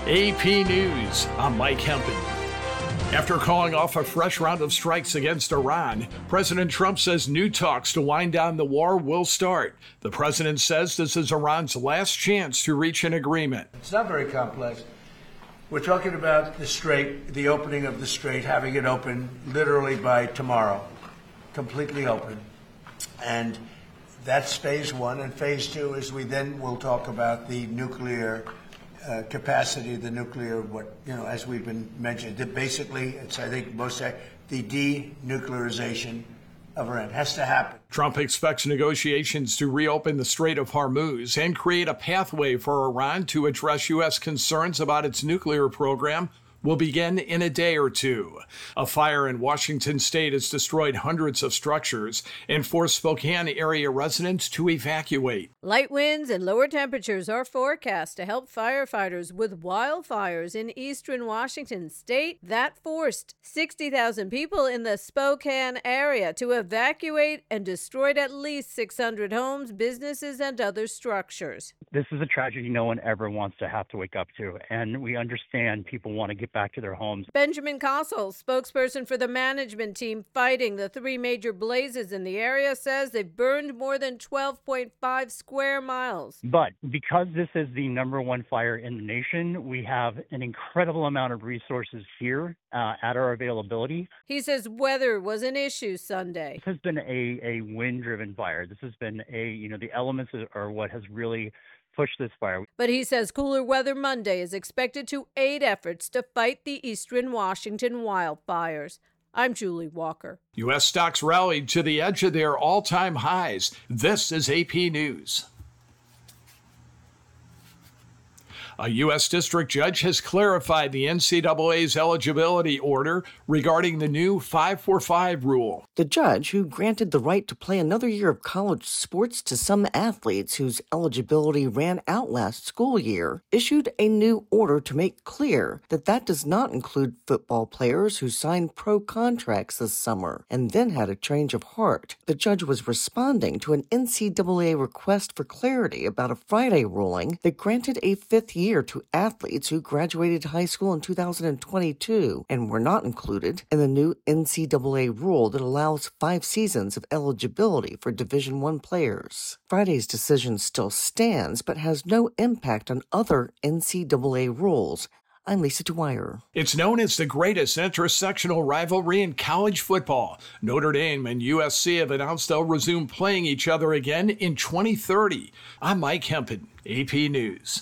AP News, I'm Mike Hempen. After calling off a fresh round of strikes against Iran, President Trump says new talks to wind down the war will start. The president says this is Iran's last chance to reach an agreement. It's not very complex. We're talking about the strait, the opening of the strait, having it open literally by tomorrow, completely open. And that's phase one. And phase two is we then will talk about the nuclear capacity, the nuclear, as we've been mentioned. Basically, it's, I think, the denuclearization of Iran has to happen. Trump expects negotiations to reopen the Strait of Hormuz and create a pathway for Iran to address U.S. concerns about its nuclear program will begin in a day or two. A fire in Washington state has destroyed hundreds of structures and forced Spokane area residents to evacuate. Light winds and lower temperatures are forecast to help firefighters with wildfires in eastern Washington state. That forced 60,000 people in the Spokane area to evacuate and destroyed at least 600 homes, businesses, and other structures. This is a tragedy no one ever wants to have to wake up to, and we understand people want to get back to their homes. Benjamin Kossel, spokesperson for the management team fighting the three major blazes in the area, says they've burned more than 12.5 square miles. But because this is the number one fire in the nation, we have an incredible amount of resources here at our availability. He says weather was an issue Sunday. This has been a wind-driven fire. This has been the elements are what has really push this fire. But he says cooler weather Monday is expected to aid efforts to fight the eastern Washington wildfires. I'm Julie Walker. U.S. stocks rallied to the edge of their all-time highs. This is AP News. A U.S. district judge has clarified the NCAA's eligibility order regarding the new 5-4-5 rule. The judge, who granted the right to play another year of college sports to some athletes whose eligibility ran out last school year, issued a new order to make clear that that does not include football players who signed pro contracts this summer and then had a change of heart. The judge was responding to an NCAA request for clarity about a Friday ruling that granted a fifth year to athletes who graduated high school in 2022 and were not included in the new NCAA rule that allows 5 seasons of eligibility for Division I players. Friday's decision still stands but has no impact on other NCAA rules. I'm Lisa Dwyer. It's known as the greatest intersectional rivalry in college football. Notre Dame and USC have announced they'll resume playing each other again in 2030. I'm Mike Hempen, AP News.